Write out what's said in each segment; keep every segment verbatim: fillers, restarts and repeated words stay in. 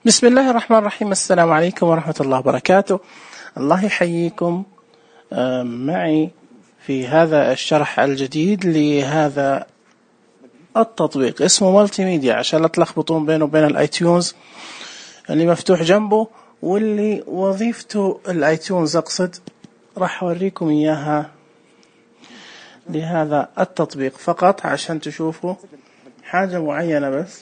بسم الله الرحمن الرحيم. السلام عليكم ورحمة الله وبركاته. الله يحييكم معي في هذا الشرح الجديد لهذا التطبيق. اسمه مالتي ميديا عشان لا تلخبطون بينه وبين الايتيونز اللي مفتوح جنبه، واللي وظيفته الايتيونز اقصد. راح اوريكم اياها لهذا التطبيق فقط عشان تشوفوا حاجة معينة بس.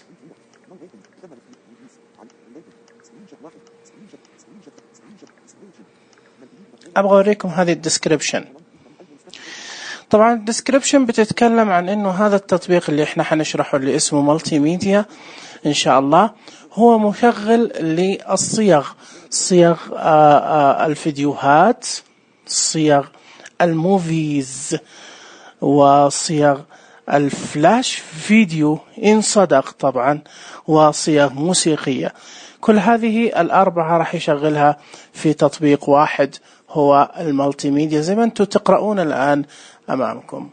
أبغى أوريكم هذه الديسكريبشن. طبعا الديسكريبشن بتتكلم عن إنه هذا التطبيق اللي إحنا حنشرحه اللي اسمه مالتي ميديا إن شاء الله هو مشغل للصيغ، صيغ الفيديوهات، صيغ الموفيز، وصيغ الفلاش فيديو إن صدق طبعا، وصيغ موسيقية. كل هذه الأربعة راح يشغلها في تطبيق واحد هو المالتي ميديا زي ما أنتم تقرؤون الآن أمامكم.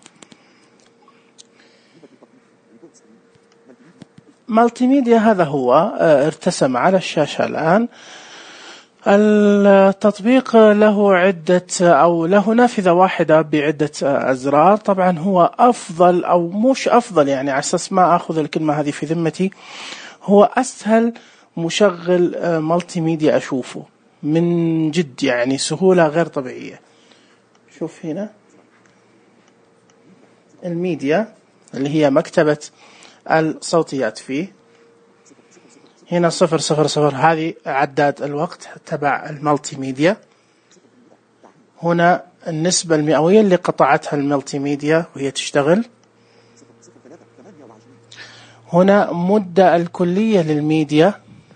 مالتي ميديا هذا هو ارتسم على الشاشة الآن. التطبيق له عدة أو له نافذة واحدة بعدة أزرار. طبعا هو أفضل أو مش أفضل، يعني على أساس ما أخذ الكلمة هذه في ذمتي، هو أسهل مشغل مالتي ميديا أشوفه من جد، يعني سهولة غير طبيعية. شوف هنا الميديا اللي هي مكتبة الصوتيات فيه، هنا صفر صفر صفر هذه عداد الوقت تبع المالتي ميديا. هنا النسبة المئوية اللي قطعتها المالتي ميديا وهي تشتغل. هنا مدة الكلية للميديا،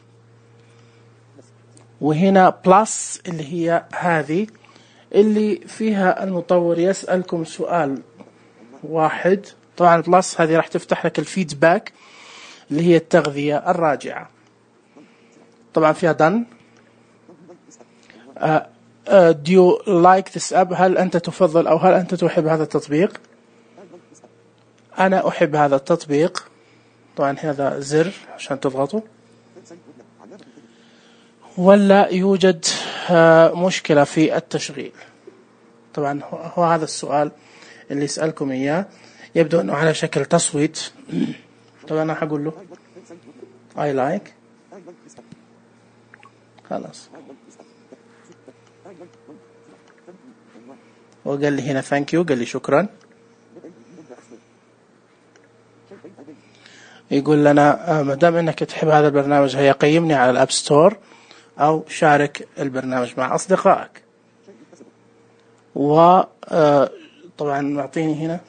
وهنا بلس اللي هي هذه اللي فيها المطور يسألكم سؤال واحد. طبعا بلس هذه راح تفتح لك الفيدباك اللي هي التغذية الراجعة. طبعا فيها done. uh, uh, do you like this app؟ هل أنت تفضل أو هل أنت تحب هذا التطبيق؟ أنا أحب هذا التطبيق. طبعا هذا زر عشان تضغطوا. ولا يوجد مشكلة في التشغيل؟ طبعا هو هذا السؤال اللي يسألكم إياه، يبدو أنه على شكل تصويت. طبعا أنا هقول له I like. خلاص، وقال لي هنا thank you، قال لي شكرا. يقول لنا ما دام انك تحب هذا البرنامج هيا قيمني على الاب ستور او شارك البرنامج مع اصدقائك. وطبعا معطيني هنا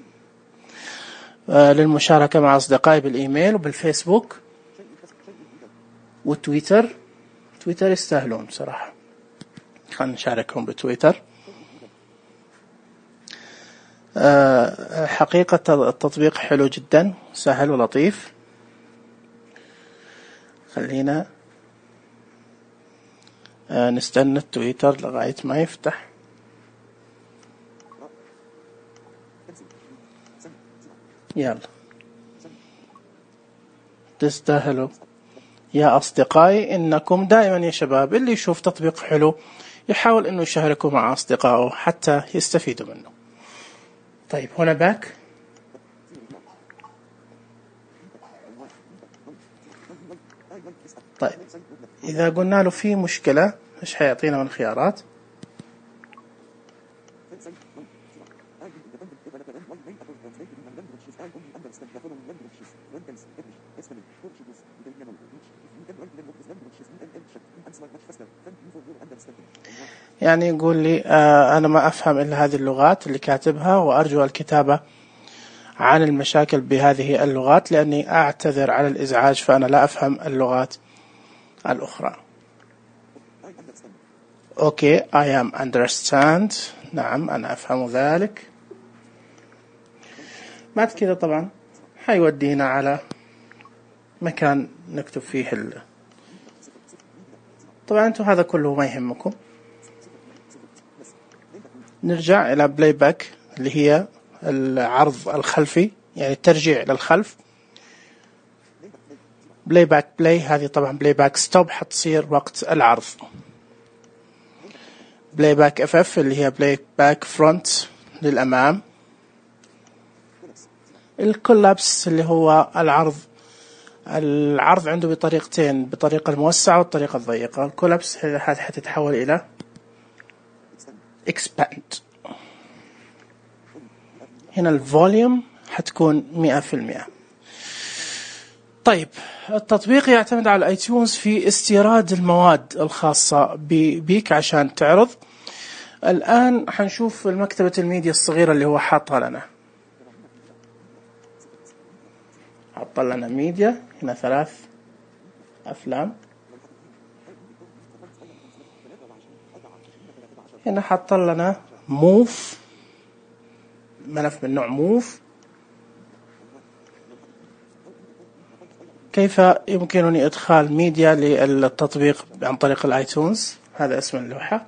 للمشاركة مع اصدقائي بالايميل وبالفيسبوك والتويتر. تويتر يستاهلون صراحة، خلينا نشاركهم بتويتر. حقيقة التطبيق حلو جدا، سهل ولطيف. خلينا نستنى التويتر لغاية ما يفتح. يلا تستاهلوا يا أصدقائي. إنكم دائما يا شباب اللي يشوف تطبيق حلو يحاول إنه يشاركه مع أصدقائه حتى يستفيدوا منه. طيب هنا باك. طيب إذا قلنا له في مشكلة إيش حيعطينا من خيارات؟ يعني يقول لي آه أنا ما أفهم إلا هذه اللغات اللي كاتبها، وأرجو الكتابة عن المشاكل بهذه اللغات لأني أعتذر على الإزعاج فأنا لا أفهم اللغات الأخرى. أوكي I am understand. نعم أنا أفهم ذلك. بعد كذا طبعا حيودينا على مكان نكتب فيه ال... طبعا أنتم هذا كله ما يهمكم. نرجع إلى بلاي باك اللي هي العرض الخلفي، يعني الترجيع للخلف. بلاي باك بلاي، هذه طبعا بلاي باك ستوب حتصير وقت العرض. بلاي باك اف اف اللي هي بلاي باك فرونت للأمام. الكولابس اللي هو العرض، العرض عنده بطريقتين، بطريقة الموسعة والطريقة الضيقة. الكولابس حتتحول إلى expand. هنا الفوليوم حتكون مئة في المئة. طيب التطبيق يعتمد على الاي تيونز في استيراد المواد الخاصة بيك عشان تعرض. الآن حنشوف المكتبة الميديا الصغيرة اللي هو حاطها لنا. حط لنا ميديا، هنا ثلاث أفلام، هنا حط لنا موف، ملف من نوع موف. كيف يمكنني إدخال ميديا للتطبيق عن طريق الايتونز؟ هذا اسم اللوحة،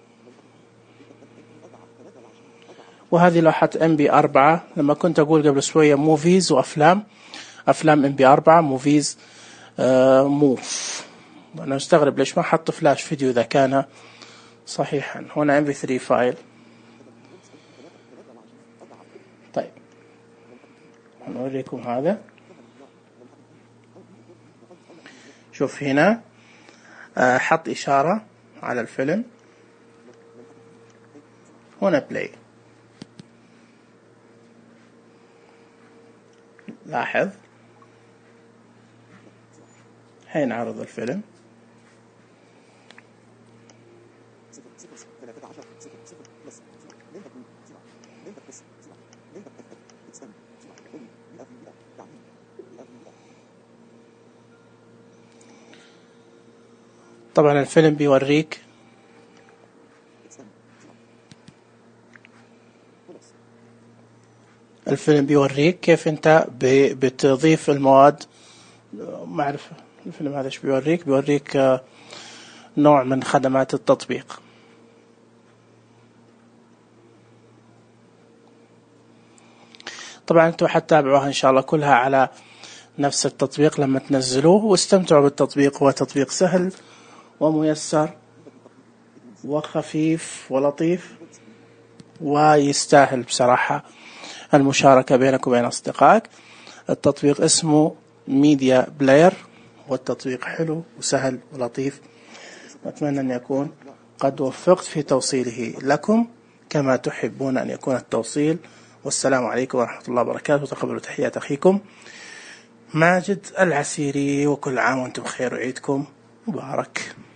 وهذه لوحة ام بي أربعة. لما كنت أقول قبل شوية موفيز وأفلام، أفلام ام بي أربعة، موفيز آه موف. أنا أستغرب ليش ما حط فلاش فيديو إذا كان صحيحا. هنا ام بي ثري فايل. طيب هنوريكم هذا. شوف هنا آه حط إشارة على الفيلم، هنا بلاي. لاحظ حين عرض الفيلم طبعا الفيلم بيوريك الفيلم بيوريك كيف انت بتضيف المواد. ما اعرف الفيلم هذا ايش بيوريك، بيوريك نوع من خدمات التطبيق. طبعا انتم حتتابعوها ان شاء الله كلها على نفس التطبيق لما تنزلوه، واستمتعوا بالتطبيق. هو تطبيق سهل وميسر وخفيف ولطيف، ويستاهل بصراحة المشاركة بينك وبين أصدقائك. التطبيق اسمه ميديا بلاير، والتطبيق حلو وسهل ولطيف، وأتمنى أن يكون قد وفقت في توصيله لكم كما تحبون أن يكون التوصيل. والسلام عليكم ورحمة الله وبركاته. تقبلوا تحيات أخيكم ماجد العسيري، وكل عام وأنتم بخير وعيدكم مبارك.